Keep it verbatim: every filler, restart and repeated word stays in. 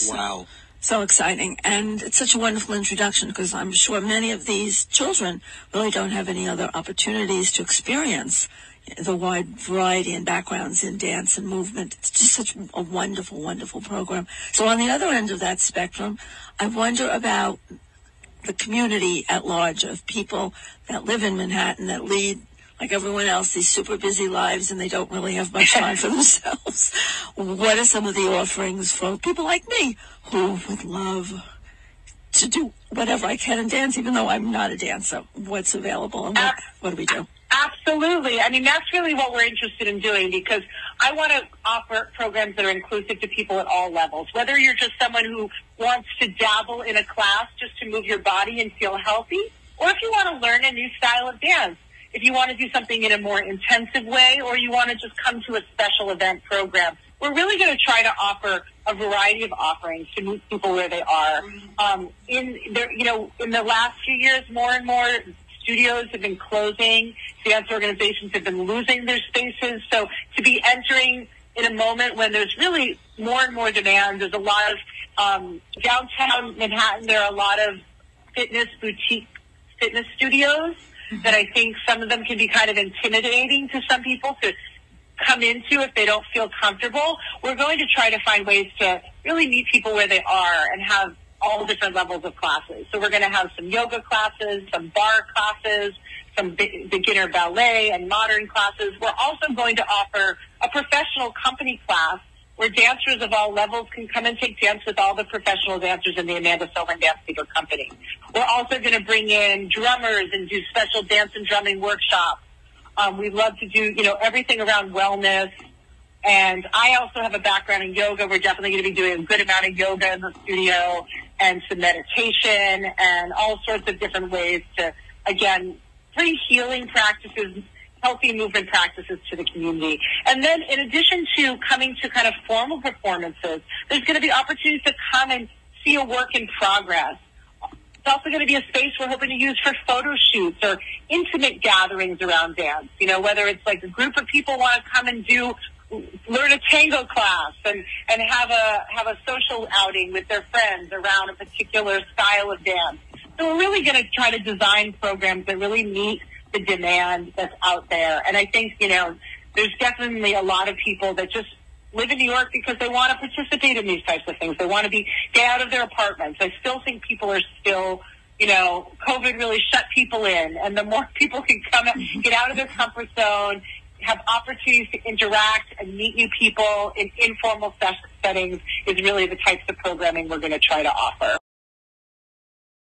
Wow. So exciting. And it's such a wonderful introduction because I'm sure many of these children really don't have any other opportunities to experience the wide variety and backgrounds in dance and movement. It's just such a wonderful, wonderful program. So on the other end of that spectrum, I wonder about the community at large of people that live in Manhattan that lead, like everyone else, these super busy lives, and they don't really have much time for themselves. What are some of the offerings for people like me who would love to do whatever I can in dance, even though I'm not a dancer? What's available and what, what do we do? Absolutely. I mean, that's really what we're interested in doing, because I want to offer programs that are inclusive to people at all levels. Whether you're just someone who wants to dabble in a class just to move your body and feel healthy, or if you want to learn a new style of dance, if you want to do something in a more intensive way, or you want to just come to a special event program. We're really going to try to offer a variety of offerings to meet people where they are. Um, in there, you know, in the last few years, more and more studios have been closing. Dance organizations have been losing their spaces. So to be entering in a moment when there's really more and more demand, there's a lot of um, downtown Manhattan. There are a lot of fitness boutique fitness studios that I think some of them can be kind of intimidating to some people to come into if they don't feel comfortable. We're going to try to find ways to really meet people where they are and have all different levels of classes. So we're going to have some yoga classes, some bar classes, some be- beginner ballet and modern classes. We're also going to offer a professional company class where dancers of all levels can come and take dance with all the professional dancers in the Amanda Silver Dance Theater Company. We're also going to bring in drummers and do special dance and drumming workshops. Um, we love to do, you know, everything around wellness. And I also have a background in yoga. We're definitely going to be doing a good amount of yoga in the studio and some meditation and all sorts of different ways to, again, bring healing practices, healthy movement practices to the community. And then in addition to coming to kind of formal performances, there's going to be opportunities to come and see a work in progress. It's also going to be a space we're hoping to use for photo shoots or intimate gatherings around dance. You know, whether it's like a group of people want to come and do learn a tango class and, and have a have a social outing with their friends around a particular style of dance. So we're really going to try to design programs that really meet the demand that's out there. And I think, you know, there's definitely a lot of people that just live in New York because they want to participate in these types of things. They want to be get out of their apartments. I still think people are still, you know, COVID really shut people in. And the more people can come out, get out of their comfort zone, have opportunities to interact and meet new people in informal settings is really the types of programming we're going to try to offer.